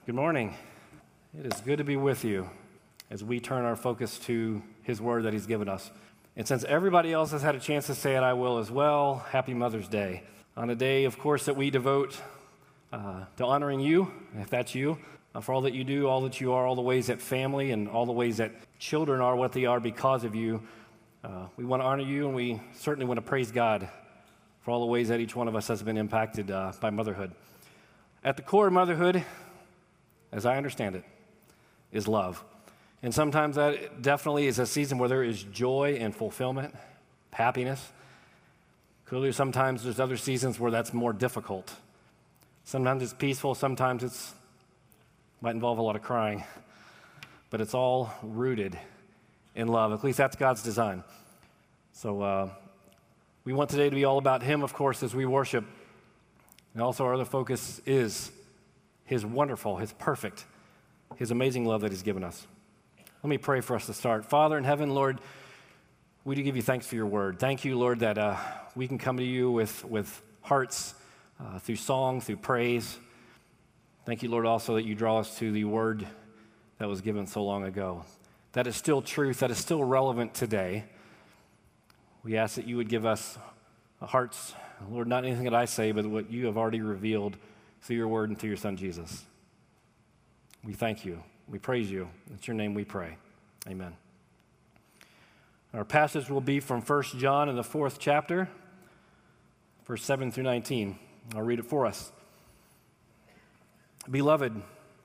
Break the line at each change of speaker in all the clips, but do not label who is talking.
Good morning. It is good to be with you as we turn our focus to His Word that He's given us. And since everybody else has had a chance to say it, I will as well. Happy Mother's Day. On a day, of course, that we devote to honoring you, if that's you, for all that you do, all that you are, all the ways that family and all the ways that children are what they are because of you. We want to honor you, and we certainly want to praise God for all the ways that each one of us has been impacted by motherhood. At the core of motherhood, as I understand it, is love. And sometimes that definitely is a season where there is joy and fulfillment, happiness. Clearly, sometimes there's other seasons where that's more difficult. Sometimes it's peaceful, sometimes it might involve a lot of crying. But it's all rooted in love. At least that's God's design. So we want today to be all about Him, of course, as we worship. And also our other focus is His wonderful, His perfect, His amazing love that He's given us. Let me pray for us to start. Father in heaven, Lord, we do give you thanks for your word. Thank you, Lord, that we can come to you with hearts, through song, through praise. Thank you, Lord, also that you draw us to the word that was given so long ago. That is still truth, that is still relevant today. We ask that you would give us hearts, Lord, not anything that I say, but what you have already revealed through your word and through your Son, Jesus. We thank you. We praise you. It's your name we pray. Amen. Our passage will be from 1 John in the 4th chapter, verse 7 through 19. I'll read it for us. Beloved,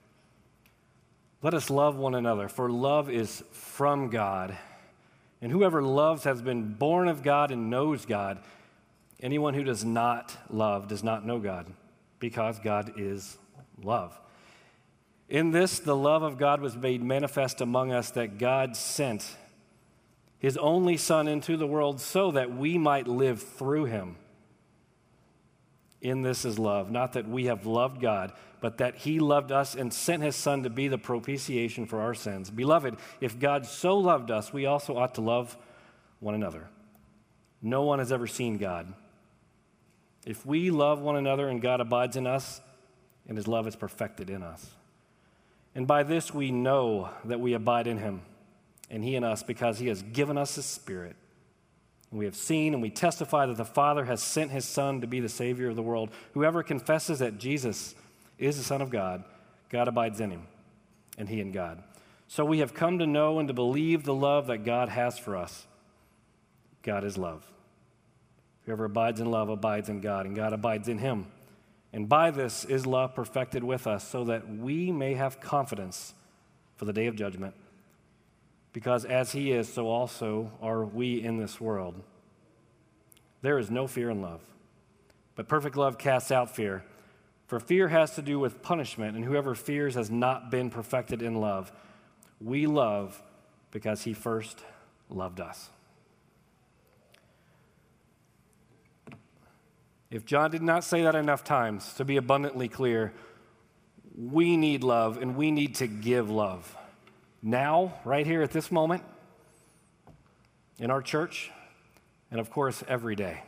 let us love one another, for love is from God. And whoever loves has been born of God and knows God. Anyone who does not love does not know God, because God is love. In this, the love of God was made manifest among us, that God sent His only Son into the world so that we might live through Him. In this is love, not that we have loved God, but that He loved us and sent His Son to be the propitiation for our sins. Beloved, if God so loved us, we also ought to love one another. No one has ever seen God. If we love one another and God abides in us, and His love is perfected in us. And by this we know that we abide in Him, and He in us, because He has given us His Spirit. And we have seen and we testify that the Father has sent His Son to be the Savior of the world. Whoever confesses that Jesus is the Son of God, God abides in Him, and He in God. So we have come to know and to believe the love that God has for us. God is love. Whoever abides in love abides in God, and God abides in him. And by this is love perfected with us, so that we may have confidence for the day of judgment. Because as He is, so also are we in this world. There is no fear in love, but perfect love casts out fear. For fear has to do with punishment, and whoever fears has not been perfected in love. We love because He first loved us. If John did not say that enough times, to be abundantly clear, we need love and we need to give love. Now, right here at this moment, in our church, and of course, every day.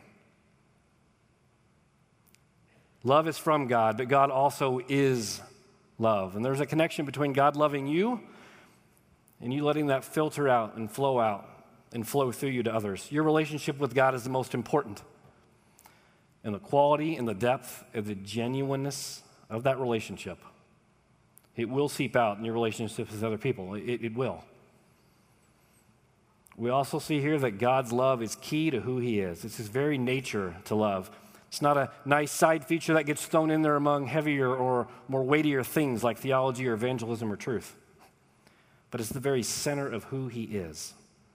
Love is from God, but God also is love. And there's a connection between God loving you and you letting that filter out and flow through you to others. Your relationship with God is the most important. And the quality and the depth and the genuineness of that relationship, it will seep out in your relationships with other people. It will. We also see here that God's love is key to who He is. It's His very nature to love. It's not a nice side feature that gets thrown in there among heavier or more weightier things like theology or evangelism or truth. But it's the very center of who He is.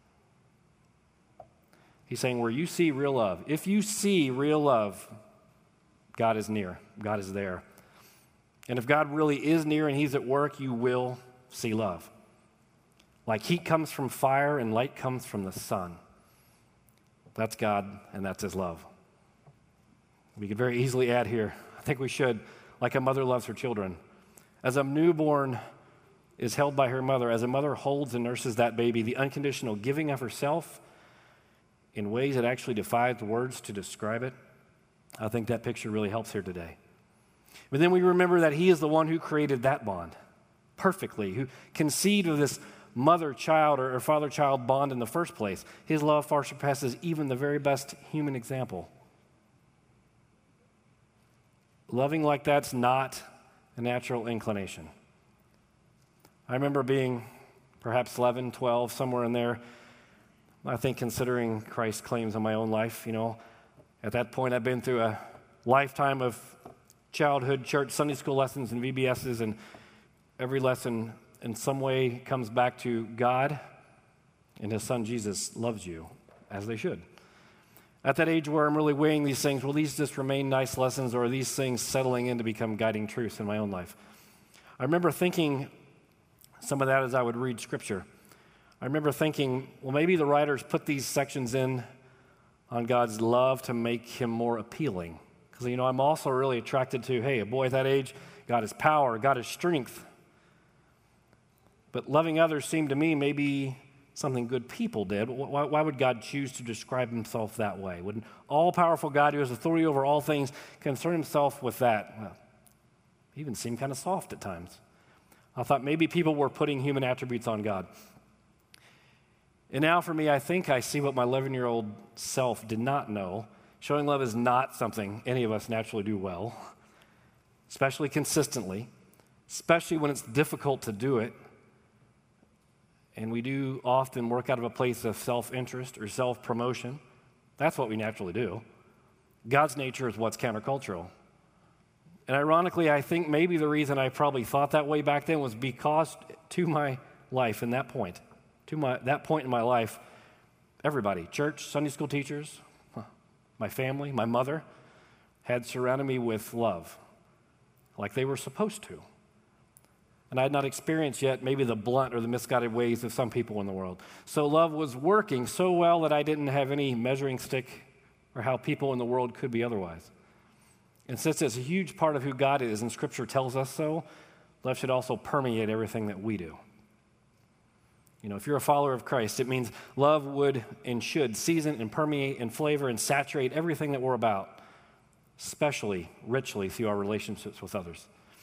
He's saying where you see real love, if you see real love, God is near. God is there. And if God really is near and He's at work, you will see love. Like heat comes from fire and light comes from the sun. That's God and that's His love. We could very easily add here, I think we should, like a mother loves her children. As a newborn is held by her mother, as a mother holds and nurses that baby, the unconditional giving of herself in ways that actually defy the words to describe it, I think that picture really helps here today. But then we remember that he is the one who created that bond perfectly, who conceived of this mother-child or father-child bond in the first place. His love far surpasses even the very best human example. Loving like that's not a natural inclination. I remember being perhaps 11, 12, somewhere in there, I think considering Christ's claims on my own life, At that point, I'd been through a lifetime of childhood church Sunday school lessons and VBSs, and every lesson in some way comes back to God and his son Jesus loves you, as they should. At that age where I'm really weighing these things, will these just remain nice lessons, or are these things settling in to become guiding truths in my own life? I remember thinking some of that as I would read Scripture. I remember thinking, well, maybe the writers put these sections in on God's love to make him more appealing. Because, I'm also really attracted to, hey, a boy at that age, God is power, God is strength. But loving others seemed to me maybe something good people did. Why would God choose to describe himself that way? Would an all-powerful God who has authority over all things concern himself with that? Well, he even seemed kind of soft at times. I thought maybe people were putting human attributes on God. And now for me, I think I see what my 11-year-old self did not know. Showing love is not something any of us naturally do well, especially consistently, especially when it's difficult to do it. And we do often work out of a place of self-interest or self-promotion. That's what we naturally do. God's nature is what's countercultural. And ironically, I think maybe the reason I probably thought that way back then was because to my life in that point, that point in my life, everybody, church, Sunday school teachers, my family, my mother, had surrounded me with love, like they were supposed to. And I had not experienced yet maybe the blunt or the misguided ways of some people in the world. So love was working so well that I didn't have any measuring stick or how people in the world could be otherwise. And since it's a huge part of who God is, and Scripture tells us so, love should also permeate everything that we do. If you're a follower of Christ, it means love would and should season and permeate and flavor and saturate everything that we're about, especially richly through our relationships with others.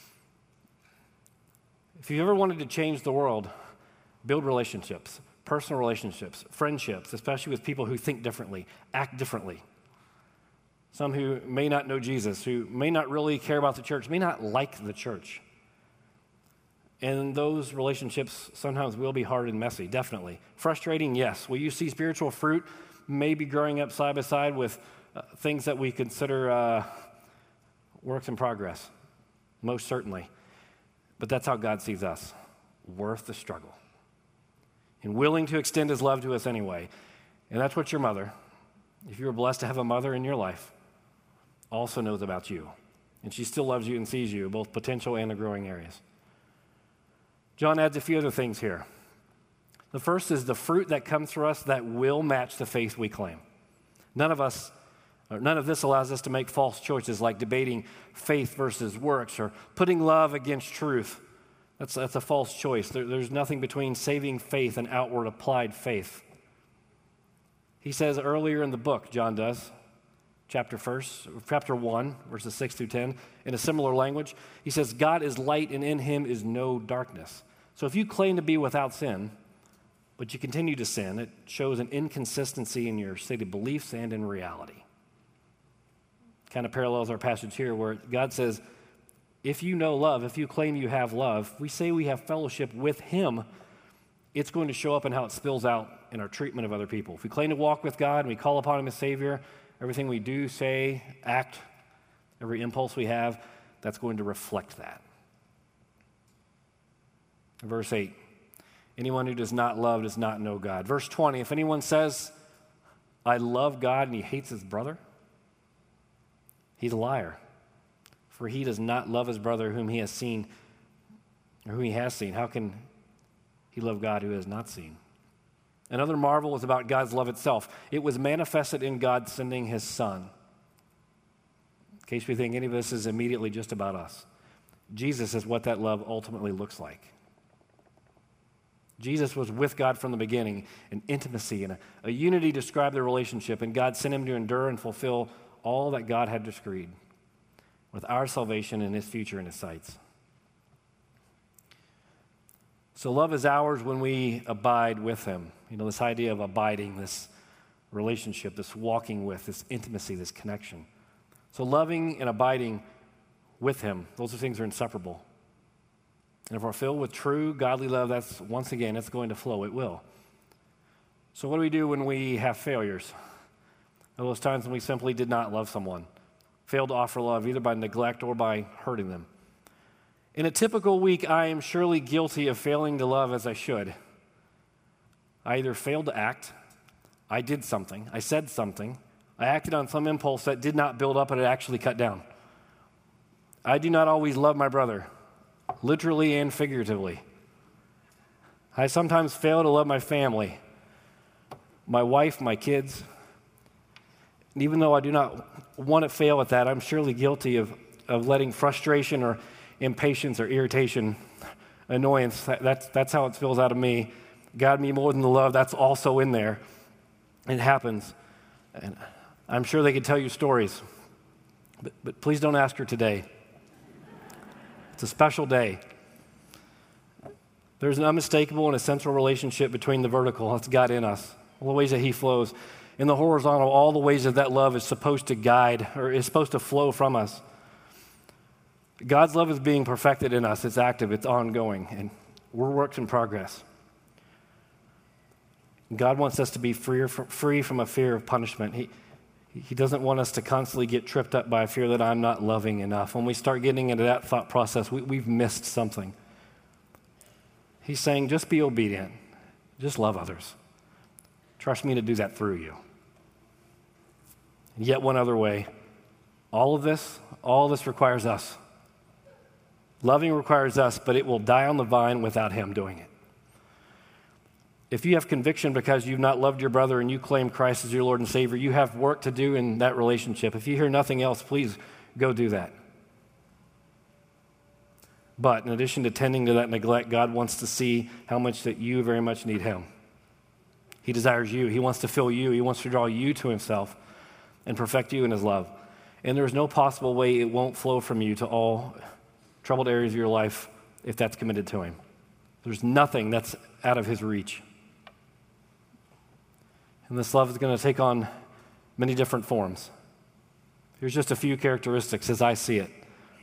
If you ever wanted to change the world, build relationships, personal relationships, friendships, especially with people who think differently, act differently. Some who may not know Jesus, who may not really care about the church, may not like the church. And those relationships sometimes will be hard and messy, definitely. Frustrating, yes. Will you see spiritual fruit maybe growing up side by side with things that we consider works in progress? Most certainly. But that's how God sees us, worth the struggle, and willing to extend his love to us anyway. And that's what your mother, if you were blessed to have a mother in your life, also knows about you. And she still loves you and sees you, both potential and the growing areas. John adds a few other things here. The first is the fruit that comes for us that will match the faith we claim. None of this allows us to make false choices like debating faith versus works or putting love against truth. That's a false choice. There's nothing between saving faith and outward applied faith. He says earlier in the book, John does, chapter 1, verses 6 through 10, in a similar language, he says, God is light and in him is no darkness. So if you claim to be without sin, but you continue to sin, it shows an inconsistency in your stated beliefs and in reality. Kind of parallels our passage here where God says, if you know love, if you claim you have love, we say we have fellowship with him, it's going to show up in how it spills out in our treatment of other people. If we claim to walk with God and we call upon him as Savior, everything we do, say, act, every impulse we have, that's going to reflect that. Verse 8, anyone who does not love does not know God. Verse 20, if anyone says, I love God and he hates his brother, he's a liar. For he does not love his brother whom he has seen, or whom he has seen. How can he love God who has not seen? Another marvel is about God's love itself. It was manifested in God sending his Son. In case we think any of this is immediately just about us, Jesus is what that love ultimately looks like. Jesus was with God from the beginning, an intimacy and a unity described their relationship, and God sent him to endure and fulfill all that God had decreed. with our salvation and his future in his sights. So love is ours when we abide with him. You know, this idea of abiding, this relationship, this walking with, this intimacy, this connection. So loving and abiding with him, those things are inseparable. And if we're filled with true godly love, that's, once again, it's going to flow. It will. So what do we do when we have failures? Those times when we simply did not love someone, failed to offer love either by neglect or by hurting them. In a typical week, I am surely guilty of failing to love as I should. I either failed to act, I did something, I said something, I acted on some impulse that did not build up and it actually cut down. I do not always love my brother, literally and figuratively. I sometimes fail to love my family, my wife, my kids. And even though I do not want to fail at that, I'm surely guilty of letting frustration or impatience or irritation, annoyance, that's how it spills out of me. God, me more than the love, that's also in there. It happens. And I'm sure they could tell you stories, but please don't ask her today. It's a special day. There's an unmistakable and essential relationship between the vertical, that's God in us, all the ways that he flows, and the horizontal, all the ways that love is supposed to guide or is supposed to flow from us. God's love is being perfected in us. It's active, it's ongoing, and we're works in progress. God wants us to be free from a fear of punishment. He doesn't want us to constantly get tripped up by a fear that I'm not loving enough. When we start getting into that thought process, we've missed something. He's saying, just be obedient. Just love others. Trust me to do that through you. And yet one other way, all this requires us. Loving requires us, but it will die on the vine without him doing it. If you have conviction because you've not loved your brother and you claim Christ as your Lord and Savior, you have work to do in that relationship. If you hear nothing else, please go do that. But in addition to tending to that neglect, God wants to see how much that you very much need him. He desires you. He wants to fill you. He wants to draw you to himself and perfect you in his love. And there's no possible way it won't flow from you to all troubled areas of your life if that's committed to him. There's nothing that's out of his reach. And this love is going to take on many different forms. Here's just a few characteristics as I see it.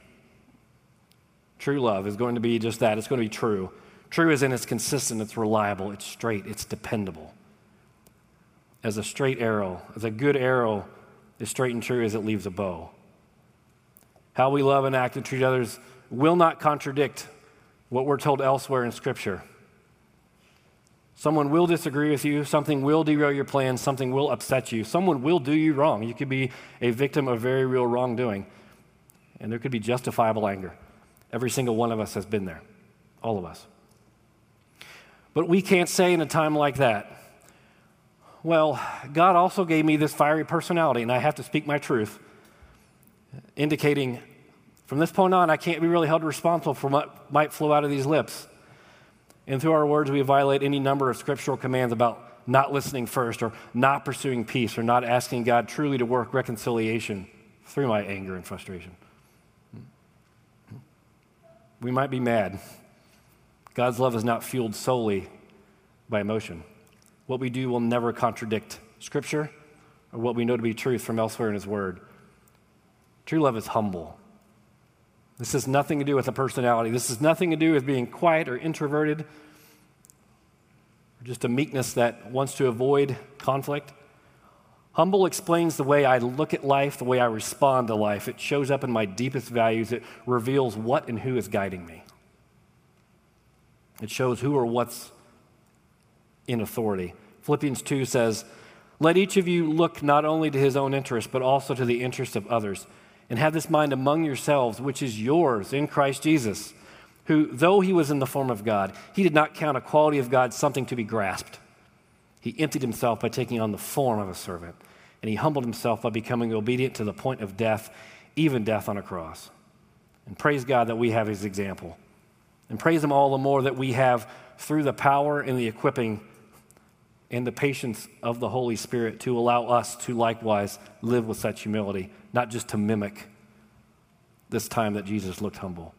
True love is going to be just that. It's going to be true. True as in it's consistent, it's reliable, it's straight, it's dependable. As a straight arrow, as a good arrow is straight and true as it leaves a bow. How we love and act and treat others will not contradict what we're told elsewhere in Scripture. Someone will disagree with you, something will derail your plans, something will upset you, someone will do you wrong. You could be a victim of very real wrongdoing, and there could be justifiable anger. Every single one of us has been there, all of us. But we can't say in a time like that, well, God also gave me this fiery personality, and I have to speak my truth, indicating from this point on, I can't be really held responsible for what might flow out of these lips. And through our words, we violate any number of scriptural commands about not listening first or not pursuing peace or not asking God truly to work reconciliation through my anger and frustration. We might be mad. God's love is not fueled solely by emotion. What we do will never contradict Scripture or what we know to be truth from elsewhere in his word. True love is humble. This has nothing to do with a personality. This has nothing to do with being quiet or introverted, or just a meekness that wants to avoid conflict. Humble explains the way I look at life, the way I respond to life. It shows up in my deepest values. It reveals what and who is guiding me. It shows who or what's in authority. Philippians 2 says, "Let each of you look not only to his own interest, but also to the interest of others. And have this mind among yourselves, which is yours in Christ Jesus, who, though he was in the form of God, he did not count equality of God something to be grasped. He emptied himself by taking on the form of a servant, and he humbled himself by becoming obedient to the point of death, even death on a cross." And praise God that we have his example. And praise him all the more that we have, through the power and the equipping and the patience of the Holy Spirit, to allow us to likewise live with such humility, not just to mimic, this time that Jesus looked humble.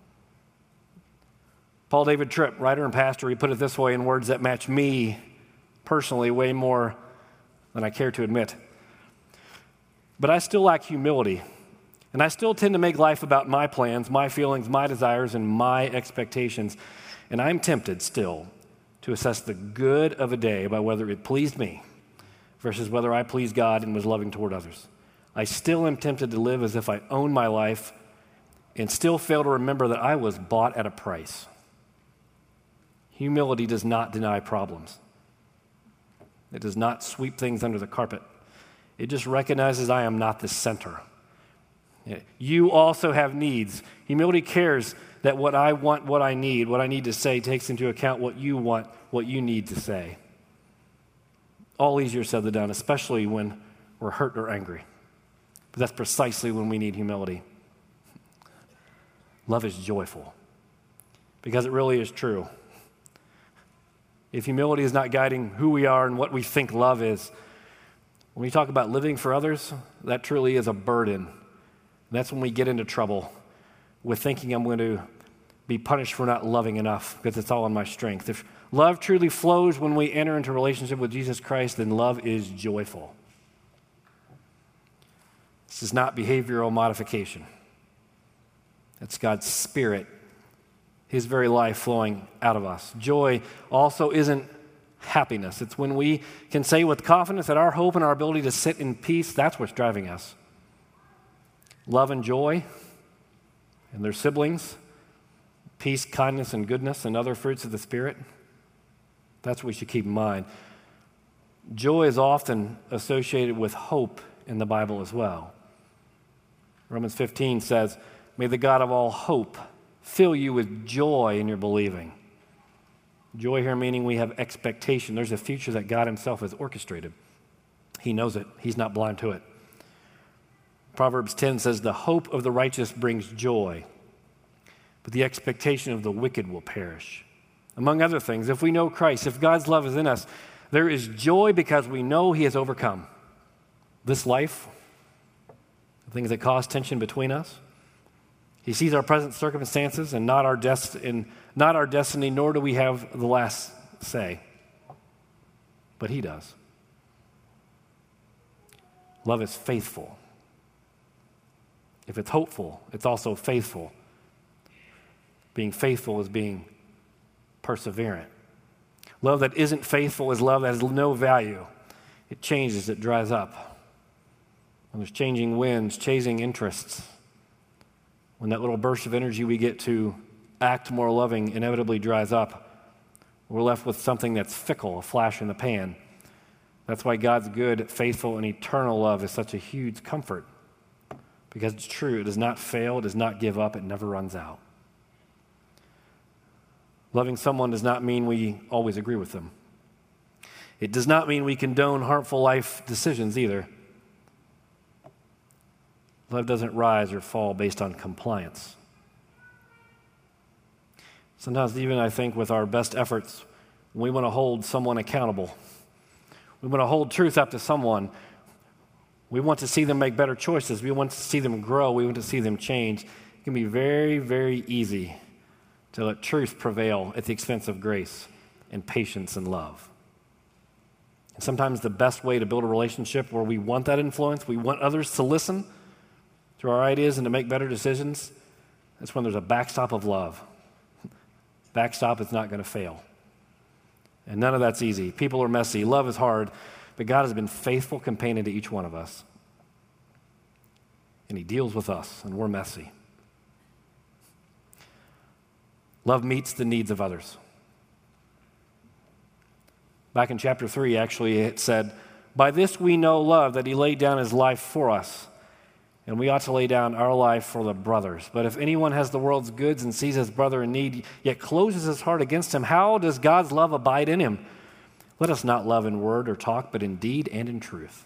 Paul David Tripp, writer and pastor, he put it this way in words that match me personally way more than I care to admit. But I still lack humility, and I still tend to make life about my plans, my feelings, my desires, and my expectations. And I'm tempted still to assess the good of a day by whether it pleased me versus whether I pleased God and was loving toward others. I still am tempted to live as if I own my life and still fail to remember that I was bought at a price. Humility does not deny problems. It does not sweep things under the carpet. It just recognizes I am not the center. You also have needs. Humility cares that what I want, what I need to say takes into account what you want, what you need to say. All easier said than done, especially when we're hurt or angry. But that's precisely when we need humility. Love is joyful because it really is true. If humility is not guiding who we are and what we think love is, when we talk about living for others, that truly is a burden. That's when we get into trouble with thinking I'm going to be punished for not loving enough because it's all in my strength. If love truly flows when we enter into a relationship with Jesus Christ, then love is joyful. This is not behavioral modification. It's God's Spirit, His very life flowing out of us. Joy also isn't happiness. It's when we can say with confidence that our hope and our ability to sit in peace, that's what's driving us. Love and joy and their siblings, peace, kindness, and goodness, and other fruits of the Spirit, that's what we should keep in mind. Joy is often associated with hope in the Bible as well. Romans 15 says, "May the God of all hope fill you with joy in your believing." Joy here meaning we have expectation. There's a future that God Himself has orchestrated. He knows it. He's not blind to it. Proverbs 10 says, "The hope of the righteous brings joy, but the expectation of the wicked will perish." Among other things, if we know Christ, if God's love is in us, there is joy because we know He has overcome this life, the things that cause tension between us. He sees our present circumstances and not our destiny, nor do we have the last say. But He does. Love is faithful. If it's hopeful, it's also faithful. Being faithful is being perseverant. Love that isn't faithful is love that has no value. It changes, it dries up. When there's changing winds, chasing interests, when that little burst of energy we get to act more loving inevitably dries up, we're left with something that's fickle, a flash in the pan. That's why God's good, faithful, and eternal love is such a huge comfort. Because it's true, it does not fail, it does not give up, it never runs out. Loving someone does not mean we always agree with them. It does not mean we condone harmful life decisions either. Love doesn't rise or fall based on compliance. Sometimes even I think with our best efforts, we want to hold someone accountable. We want to hold truth up to someone. We want to see them make better choices. We want to see them grow. We want to see them change. It can be very, very easy to let truth prevail at the expense of grace and patience and love. And sometimes the best way to build a relationship where we want that influence, we want others to listen to our ideas and to make better decisions, that's when there's a backstop of love. Backstop is not going to fail. And none of that's easy. People are messy. Love is hard. But God has been faithful companion to each one of us. And He deals with us, and we're messy. Love meets the needs of others. Back in chapter 3, actually, it said, "By this we know love, that He laid down His life for us. And we ought to lay down our life for the brothers. But if anyone has the world's goods and sees his brother in need, yet closes his heart against him, how does God's love abide in him? Let us not love in word or talk, but in deed and in truth."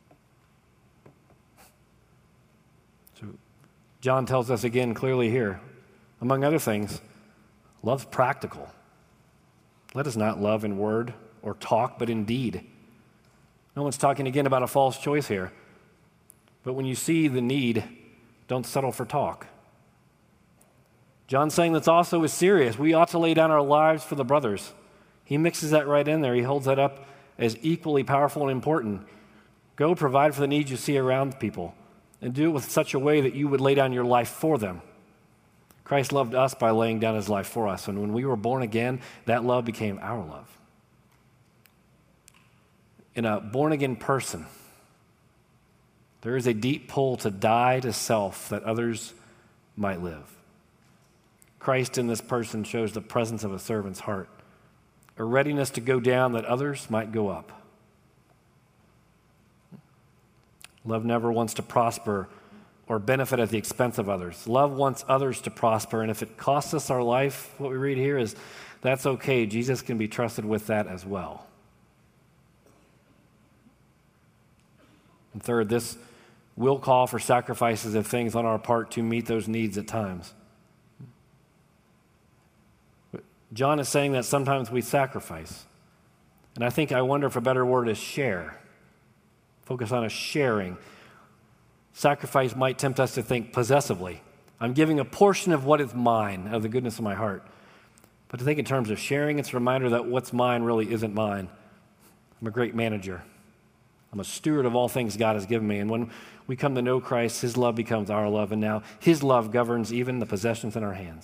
So John tells us again clearly here, among other things, love's practical. Let us not love in word or talk, but in deed. No one's talking again about a false choice here. But when you see the need, don't settle for talk. John's saying that's also is serious. We ought to lay down our lives for the brothers. He mixes that right in there. He holds that up as equally powerful and important. Go provide for the needs you see around people and do it with such a way that you would lay down your life for them. Christ loved us by laying down his life for us. And when we were born again, that love became our love. In a born-again person, there is a deep pull to die to self that others might live. Christ in this person shows the presence of a servant's heart, a readiness to go down that others might go up. Love never wants to prosper or benefit at the expense of others. Love wants others to prosper, and if it costs us our life, what we read here is that's okay. Jesus can be trusted with that as well. And third, this will call for sacrifices of things on our part to meet those needs at times. John is saying that sometimes we sacrifice. And I wonder if a better word is share. Focus on a sharing. Sacrifice might tempt us to think possessively. I'm giving a portion of what is mine, of the goodness of my heart. But to think in terms of sharing, it's a reminder that what's mine really isn't mine. I'm a great manager. I'm a steward of all things God has given me. And when we come to know Christ, his love becomes our love. And now his love governs even the possessions in our hands.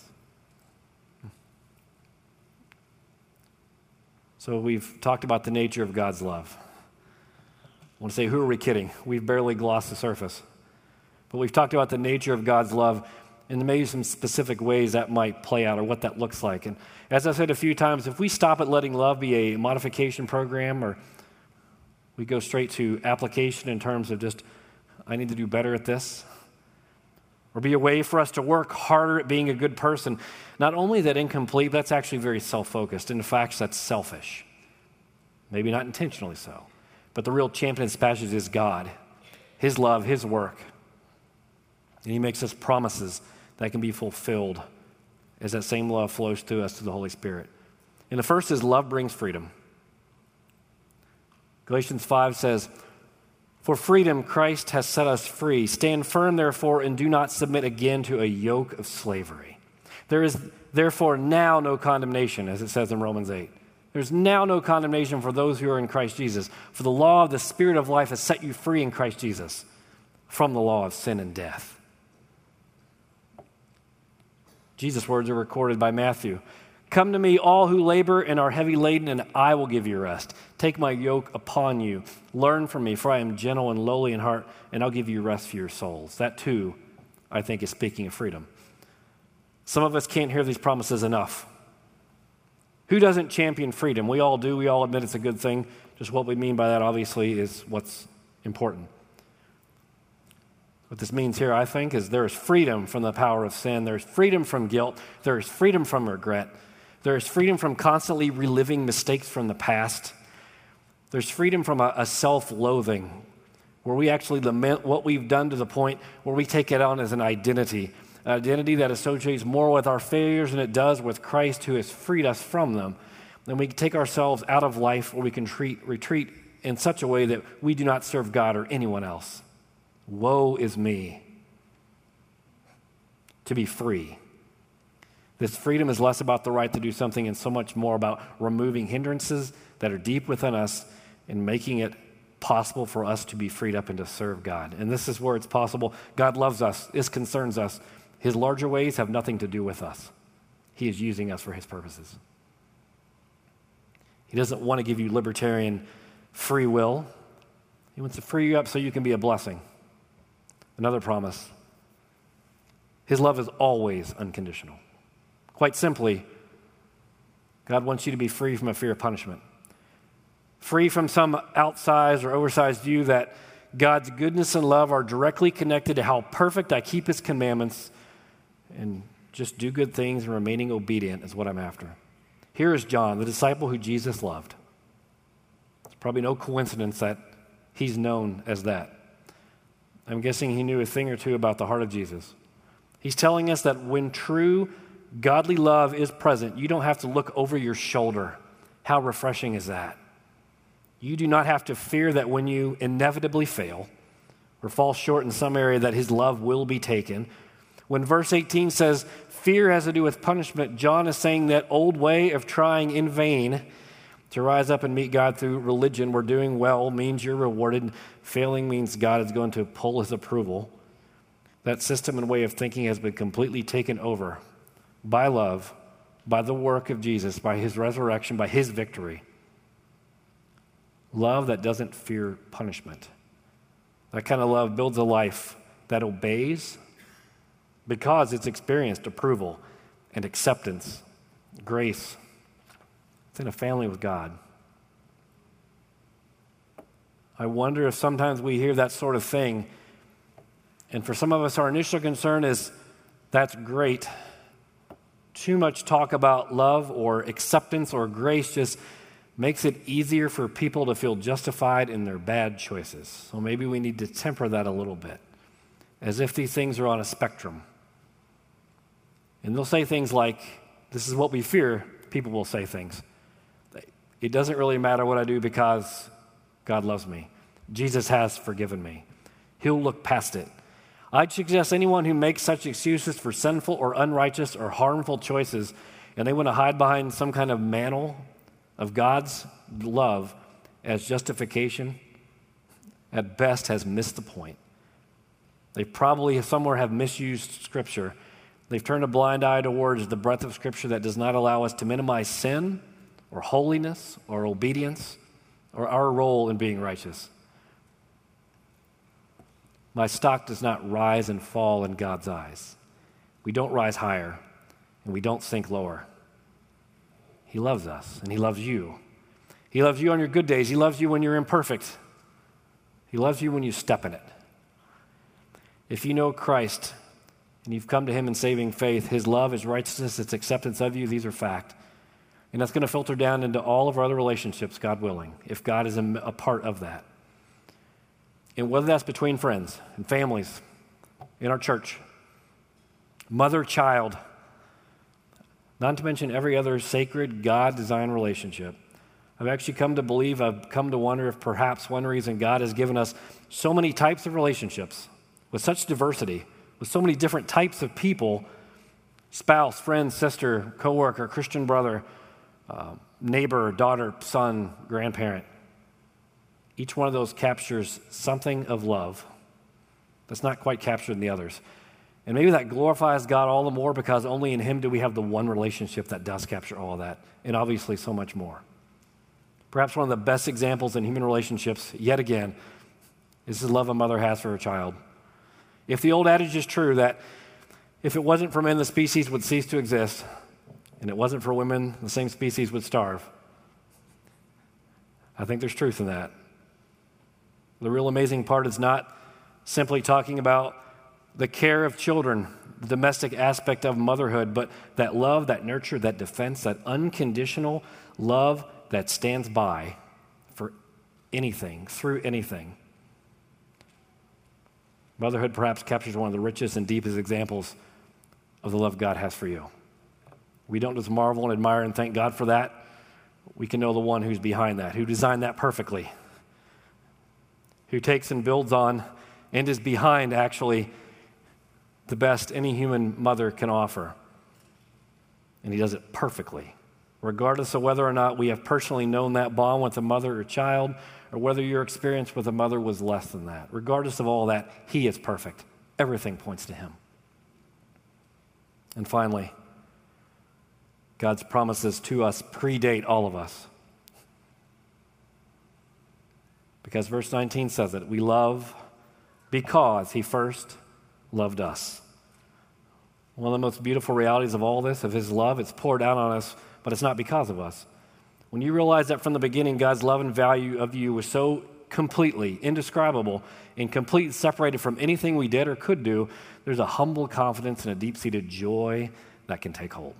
So we've talked about the nature of God's love. I want to say, who are we kidding? We've barely glossed the surface. But we've talked about the nature of God's love and maybe some specific ways that might play out or what that looks like. And as I've said a few times, if we stop at letting love be a modification program, or we go straight to application in terms of just, I need to do better at this, or be a way for us to work harder at being a good person, not only that incomplete, that's actually very self-focused. In fact, that's selfish. Maybe not intentionally so. But the real champion in this passage is God, his love, his work. And he makes us promises that can be fulfilled as that same love flows through us through the Holy Spirit. And the first is love brings freedom. Galatians 5 says, "For freedom Christ has set us free. Stand firm, therefore, and do not submit again to a yoke of slavery. There is therefore now no condemnation," as it says in Romans 8. There's now no condemnation for those who are in Christ Jesus. For the law of the Spirit of life has set you free in Christ Jesus from the law of sin and death. Jesus' words are recorded by Matthew. "Come to me, all who labor and are heavy laden, and I will give you rest. Take my yoke upon you. Learn from me, for I am gentle and lowly in heart, and I'll give you rest for your souls." That, too, I think, is speaking of freedom. Some of us can't hear these promises enough. Who doesn't champion freedom? We all do. We all admit it's a good thing. Just what we mean by that, obviously, is what's important. What this means here, I think, is there is freedom from the power of sin. There's freedom from guilt. There is freedom from regret. There is freedom from constantly reliving mistakes from the past. There's freedom from a self-loathing where we actually lament what we've done to the point where we take it on as an identity that associates more with our failures than it does with Christ who has freed us from them. Then we take ourselves out of life or we can retreat in such a way that we do not serve God or anyone else. Woe is me. To be free. This freedom is less about the right to do something and so much more about removing hindrances that are deep within us and making it possible for us to be freed up and to serve God. And this is where it's possible. God loves us. This concerns us. His larger ways have nothing to do with us. He is using us for his purposes. He doesn't want to give you libertarian free will. He wants to free you up so you can be a blessing. Another promise. His love is always unconditional. Quite simply, God wants you to be free from a fear of punishment. Free from some outsized or oversized view that God's goodness and love are directly connected to how perfect I keep his commandments and just do good things and remaining obedient is what I'm after. Here is John, the disciple who Jesus loved. It's probably no coincidence that he's known as that. I'm guessing he knew a thing or two about the heart of Jesus. He's telling us that when true godly love is present, you don't have to look over your shoulder. How refreshing is that? You do not have to fear that when you inevitably fail or fall short in some area that his love will be taken, When verse 18 says fear has to do with punishment, John is saying that old way of trying in vain to rise up and meet God through religion, where doing well means you're rewarded, failing means God is going to pull his approval. That system and way of thinking has been completely taken over by love, by the work of Jesus, by his resurrection, by his victory. Love that doesn't fear punishment. That kind of love builds a life that obeys because it's experienced approval and acceptance, grace. It's in a family with God. I wonder if sometimes we hear that sort of thing, and for some of us, our initial concern is, that's great. Too much talk about love or acceptance or grace just makes it easier for people to feel justified in their bad choices. So maybe we need to temper that a little bit, as if these things are on a spectrum. And they'll say things like, this is what we fear. People will say things. It doesn't really matter what I do because God loves me. Jesus has forgiven me. He'll look past it. I'd suggest anyone who makes such excuses for sinful or unrighteous or harmful choices, and they want to hide behind some kind of mantle of God's love as justification, at best has missed the point. They probably somewhere have misused Scripture. They've turned a blind eye towards the breadth of Scripture that does not allow us to minimize sin or holiness or obedience or our role in being righteous. My stock does not rise and fall in God's eyes. We don't rise higher, and we don't sink lower. He loves us, and he loves you. He loves you on your good days. He loves you when you're imperfect. He loves you when you step in it. If you know Christ, and you've come to him in saving faith, his love, his righteousness, his acceptance of you, these are fact. And that's going to filter down into all of our other relationships, God willing, if God is a part of that. And whether that's between friends and families, in our church, mother-child, not to mention every other sacred, God-designed relationship. I've actually come to believe, I've come to wonder if perhaps one reason God has given us so many types of relationships, with such diversity, with so many different types of people, spouse, friend, sister, coworker, Christian brother, neighbor, daughter, son, grandparent. Each one of those captures something of love that's not quite captured in the others. And maybe that glorifies God all the more because only in him do we have the one relationship that does capture all of that, and obviously so much more. Perhaps one of the best examples in human relationships, yet again, is the love a mother has for her child. If the old adage is true that if it wasn't for men, the species would cease to exist, and it wasn't for women, the same species would starve, I think there's truth in that. The real amazing part is not simply talking about the care of children, the domestic aspect of motherhood, but that love, that nurture, that defense, that unconditional love that stands by for anything, through anything. Motherhood perhaps captures one of the richest and deepest examples of the love God has for you. We don't just marvel and admire and thank God for that. We can know the one who's behind that, who designed that perfectly, who takes and builds on and is behind actually the best any human mother can offer. And he does it perfectly, regardless of whether or not we have personally known that bond with a mother or child, or whether your experience with a mother was less than that. Regardless of all that, he is perfect. Everything points to him. And finally, God's promises to us predate all of us. Because verse 19 says that we love because he first loved us. One of the most beautiful realities of all this, of his love, it's poured out on us, but it's not because of us. When you realize that from the beginning, God's love and value of you was so completely indescribable and completely separated from anything we did or could do, there's a humble confidence and a deep-seated joy that can take hold.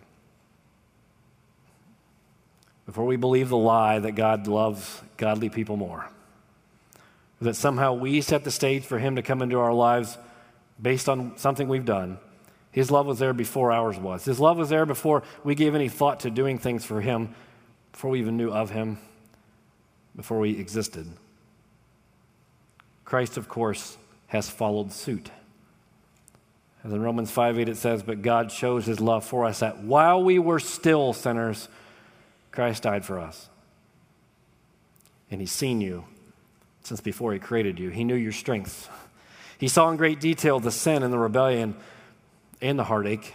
Before we believe the lie that God loves godly people more, that somehow we set the stage for him to come into our lives based on something we've done, his love was there before ours was. His love was there before we gave any thought to doing things for him, before we even knew of him, before we existed. Christ, of course, has followed suit. As in Romans 5:8 it says, but God shows his love for us that while we were still sinners, Christ died for us. And he's seen you since before he created you. He knew your strengths. He saw in great detail the sin and the rebellion and the heartache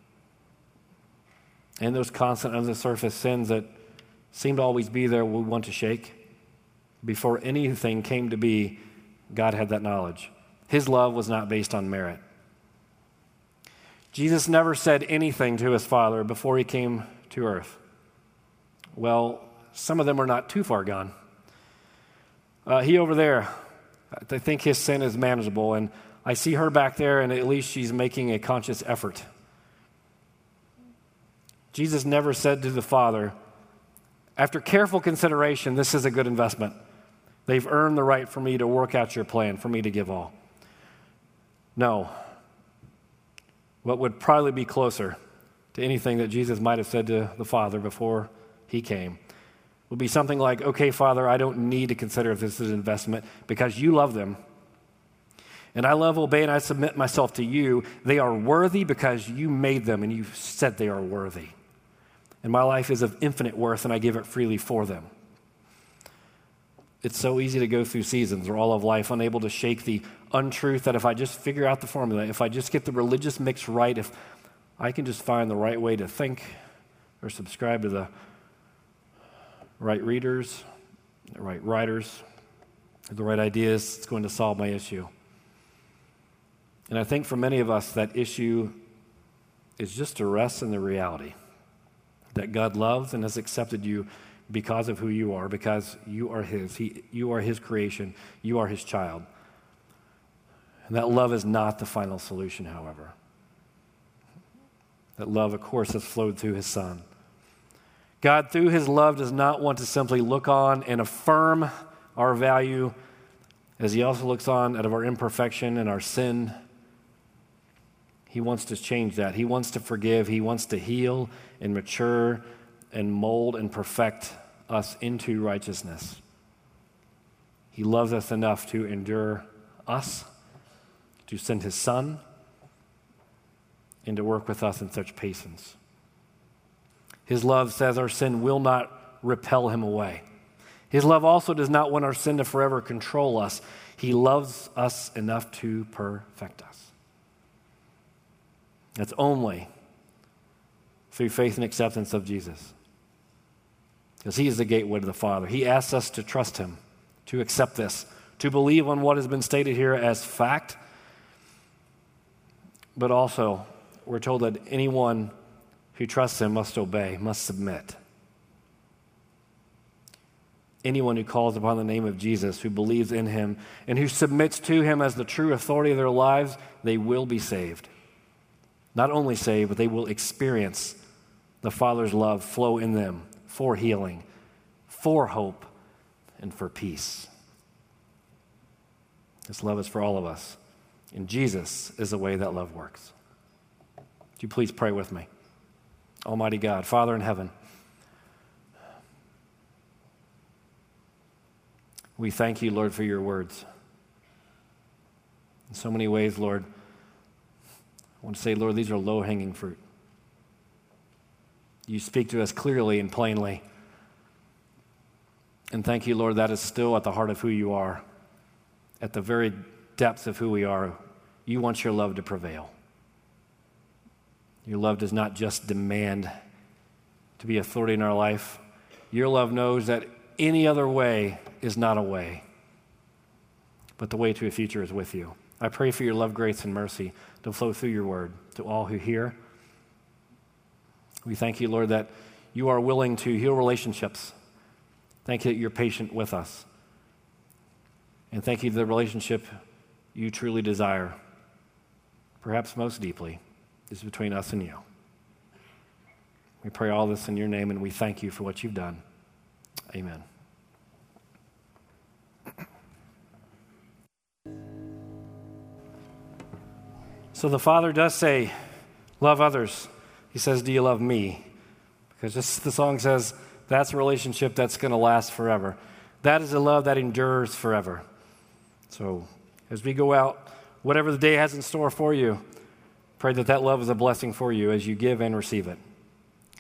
and those constant under the surface sins that seem to always be there we want to shake. Before anything came to be, God had that knowledge. His love was not based on merit. Jesus never said anything to his Father before he came to earth. Well, some of them are not too far gone. He over there, I think his sin is manageable, and I see her back there, and at least she's making a conscious effort. Jesus never said to the Father, after careful consideration, this is a good investment. They've earned the right for me to work out your plan, for me to give all. No. What would probably be closer to anything that Jesus might have said to the Father before he came would be something like, okay, Father, I don't need to consider if this is an investment because you love them. And I love, obey, and I submit myself to you. They are worthy because you made them and you said they are worthy. And my life is of infinite worth and I give it freely for them. It's so easy to go through seasons or all of life unable to shake the untruth that if I just figure out the formula, if I just get the religious mix right, if I can just find the right way to think or subscribe to the right readers, the right writers, the right ideas, it's going to solve my issue. And I think for many of us, that issue is just to rest in the reality that God loves and has accepted you because of who you are, because you are his. You are his creation. You are his child. And that love is not the final solution, however. That love, of course, has flowed through his Son. God, through his love, does not want to simply look on and affirm our value as he also looks on out of our imperfection and our sin. He wants to change that. He wants to forgive. He wants to heal and mature and mold and perfect us into righteousness. He loves us enough to endure us, to send his Son, and to work with us in such patience. His love says our sin will not repel him away. His love also does not want our sin to forever control us. He loves us enough to perfect us. That's only through faith and acceptance of Jesus. Because he is the gateway to the Father. He asks us to trust him, to accept this, to believe on what has been stated here as fact. But also, we're told that anyone who trusts him must obey, must submit. Anyone who calls upon the name of Jesus, who believes in him, and who submits to him as the true authority of their lives, they will be saved. Not only saved, but they will experience the Father's love flow in them for healing, for hope, and for peace. This love is for all of us. And Jesus is the way that love works. Would you please pray with me? Almighty God, Father in heaven, we thank you, Lord, for your words. In so many ways, Lord, I want to say, Lord, these are low-hanging fruit. You speak to us clearly and plainly. And thank you, Lord, that is still at the heart of who you are. At the very depths of who we are, you want your love to prevail. Your love does not just demand to be authority in our life. Your love knows that any other way is not a way, but the way to a future is with you. I pray for your love, grace, and mercy to flow through your word to all who hear. We thank you, Lord, that you are willing to heal relationships. Thank you that you're patient with us. And thank you for the relationship you truly desire, perhaps most deeply, is between us and you. We pray all this in your name, and we thank you for what you've done. Amen. So the Father does say, love others. He says, do you love me? Because just the song says, that's a relationship that's going to last forever. That is a love that endures forever. So as we go out, whatever the day has in store for you, Pray that that love is a blessing for you as you give and receive it.